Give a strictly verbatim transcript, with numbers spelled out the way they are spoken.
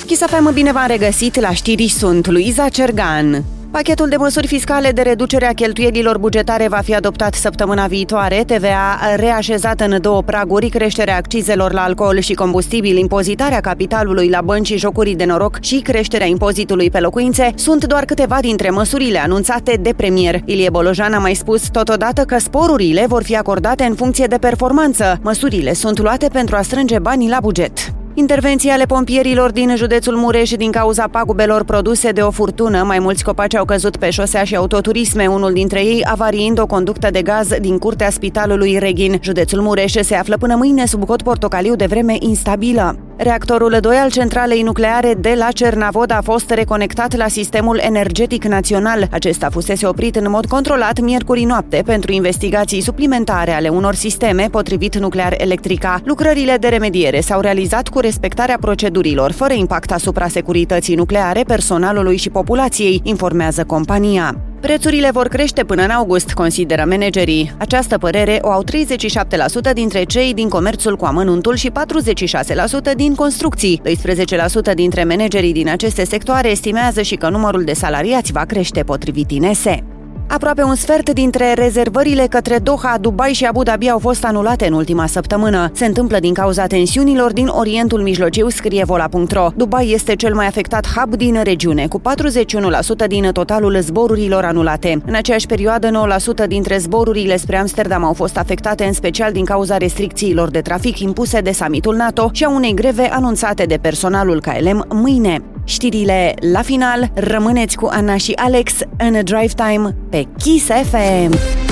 Kiss F M, bine v-am regăsit, la știri sunt Luiza Cergan. Pachetul de măsuri fiscale de reducere a cheltuielilor bugetare va fi adoptat săptămâna viitoare. T V A reașezat în două praguri, creșterea accizelor la alcool și combustibil, impozitarea capitalului la bănci și jocuri de noroc și creșterea impozitului pe locuințe sunt doar câteva dintre măsurile anunțate de premier. Ilie Bolojan a mai spus totodată că sporurile vor fi acordate în funcție de performanță. Măsurile sunt luate pentru a strânge banii la buget. Intervenții ale pompierilor din județul Mureș din cauza pagubelor produse de o furtună. Mai mulți copaci au căzut pe șosea și autoturisme, unul dintre ei avariind o conductă de gaz din curtea spitalului Reghin. Județul Mureș se află până mâine sub cod portocaliu de vreme instabilă. Reactorul doi al centralei nucleare de la Cernavod a fost reconectat la sistemul energetic național. Acesta fusese oprit în mod controlat miercuri noapte pentru investigații suplimentare ale unor sisteme, potrivit Nuclear Electrica. Lucrările de remediere s-au realizat cu respectarea procedurilor, fără impact asupra securității nucleare, personalului și populației, informează compania. Prețurile vor crește până în august, consideră managerii. Această părere o au treizeci și șapte la sută dintre cei din comerțul cu amănuntul și patruzeci și șase la sută din construcții. doisprezece la sută dintre managerii din aceste sectoare estimează și că numărul de salariați va crește, potrivit I N S E. Aproape un sfert dintre rezervările către Doha, Dubai și Abu Dhabi au fost anulate în ultima săptămână. Se întâmplă din cauza tensiunilor din Orientul Mijlociu, scrie vola punct ro. Dubai este cel mai afectat hub din regiune, cu patruzeci și unu la sută din totalul zborurilor anulate. În aceeași perioadă, nouă la sută dintre zborurile spre Amsterdam au fost afectate, în special din cauza restricțiilor de trafic impuse de summitul NATO și a unei greve anunțate de personalul K L M mâine. Știrile la final, rămâneți cu Ana și Alex în Drive Time pe Kiss F M.